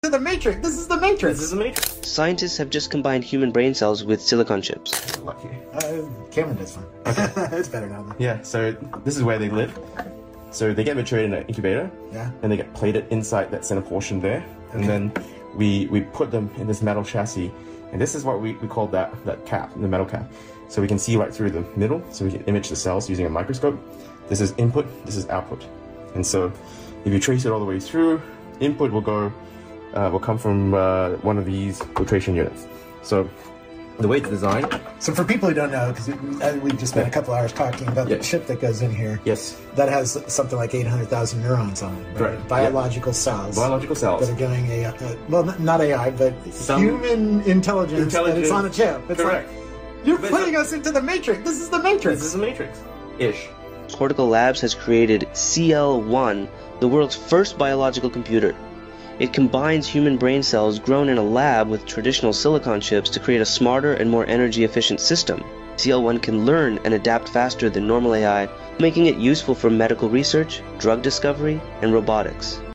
To the Matrix. This is the Matrix. This is the Matrix. Scientists have just combined human brain cells with silicon chips. Lucky. Cameron does fine. Okay. It's better now. Yeah, so this is where they live. So they get matured in an incubator. Yeah. And they get plated inside that center portion there. Okay. And then we put them in this metal chassis. And this is what we call that cap, the metal cap. So we can see right through the middle, so we can image the cells using a microscope. This is input, this is output. And so if you trace it all the way through, input will come from one of these filtration units. So the way it's designed. So for people who don't know, because we've just spent a couple hours talking about the chip that goes in here. Yes. That has something like 800,000 neurons on it. Right? Biological cells. Biological cells. That are going AI, well, not AI, but human intelligence that it's on a chip. It's correct. Like, you're putting us into the Matrix. This is the Matrix. This is the Matrix-ish. Cortical Labs has created CL1, the world's first biological computer. It combines human brain cells grown in a lab with traditional silicon chips to create a smarter and more energy-efficient system. CL1 can learn and adapt faster than normal AI, making it useful for medical research, drug discovery, and robotics.